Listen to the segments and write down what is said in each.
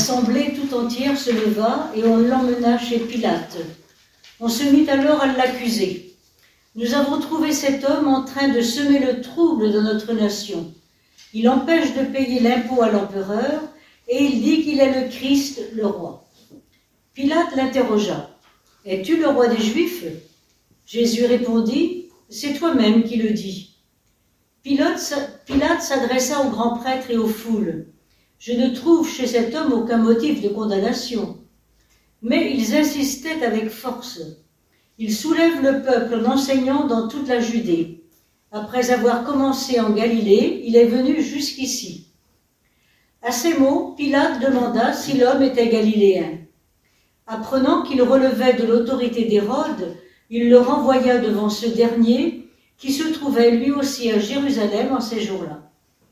L'assemblée tout entière se leva et on l'emmena chez Pilate. On se mit alors à l'accuser. « Nous avons trouvé cet homme en train de semer le trouble dans notre nation. Il empêche de payer l'impôt à l'empereur et il dit qu'il est le Christ, le roi. » Pilate l'interrogea. « Es-tu le roi des Juifs » Jésus répondit, « C'est toi-même qui le dis. » Pilate s'adressa aux grands prêtres et aux foules. « Je ne trouve chez cet homme aucun motif de condamnation. » Mais ils insistaient avec force. Il soulève le peuple en enseignant dans toute la Judée. Après avoir commencé en Galilée, il est venu jusqu'ici. À ces mots, Pilate demanda si l'homme était galiléen. Apprenant qu'il relevait de l'autorité d'Hérode, il le renvoya devant ce dernier, qui se trouvait lui aussi à Jérusalem en ces jours-là.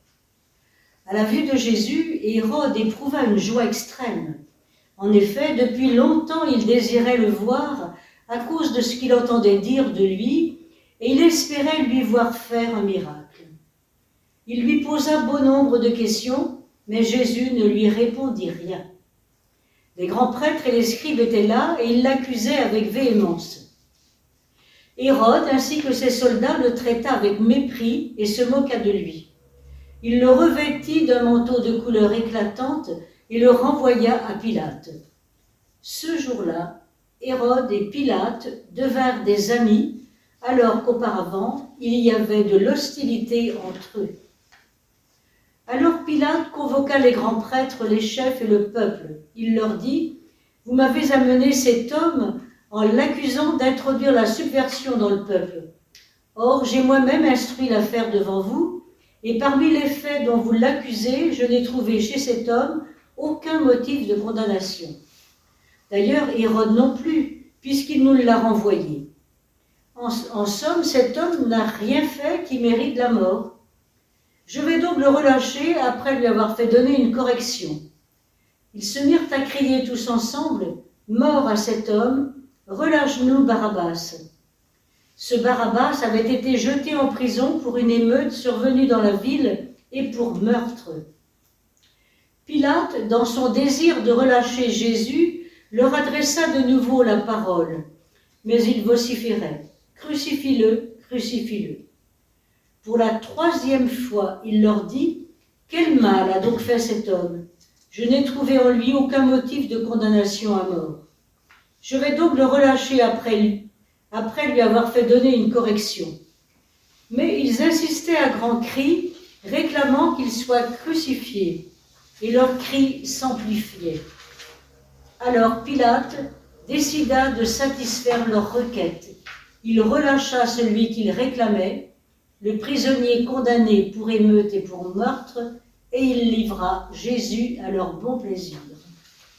À la vue de Jésus, Hérode éprouva une joie extrême. En effet, depuis longtemps, il désirait le voir à cause de ce qu'il entendait dire de lui, et il espérait lui voir faire un miracle. Il lui posa bon nombre de questions, mais Jésus ne lui répondit rien. Les grands prêtres et les scribes étaient là, et ils l'accusaient avec véhémence. Hérode, ainsi que ses soldats, le traita avec mépris et se moqua de lui. Il le revêtit d'un manteau de couleur éclatante et le renvoya à Pilate. Ce jour-là, Hérode et Pilate devinrent des amis, alors qu'auparavant, il y avait de l'hostilité entre eux. Alors Pilate convoqua les grands prêtres, les chefs et le peuple. Il leur dit, « Vous m'avez amené cet homme en l'accusant d'introduire la subversion dans le peuple. Or, j'ai moi-même instruit l'affaire devant vous, et parmi les faits dont vous l'accusez, je n'ai trouvé chez cet homme aucun motif de condamnation. D'ailleurs, Hérode non plus, puisqu'il nous l'a renvoyé. En somme, cet homme n'a rien fait qui mérite la mort. Je vais donc le relâcher après lui avoir fait donner une correction. » Ils se mirent à crier tous ensemble, « Mort à cet homme, relâche-nous Barabbas. » Ce Barabbas avait été jeté en prison pour une émeute survenue dans la ville et pour meurtre. Pilate, dans son désir de relâcher Jésus, leur adressa de nouveau la parole, mais ils vociféraient, « Crucifie-le, crucifie-le. » Pour la 3e fois, il leur dit, « Quel mal a donc fait cet homme? Je n'ai trouvé en lui aucun motif de condamnation à mort. Je vais donc le relâcher après lui avoir fait donner une correction. » Mais ils insistaient à grands cris, réclamant qu'il soit crucifié, et leurs cris s'amplifiaient. Alors Pilate décida de satisfaire leur requête. Il relâcha celui qu'il réclamait, le prisonnier condamné pour émeute et pour meurtre, et il livra Jésus à leur bon plaisir.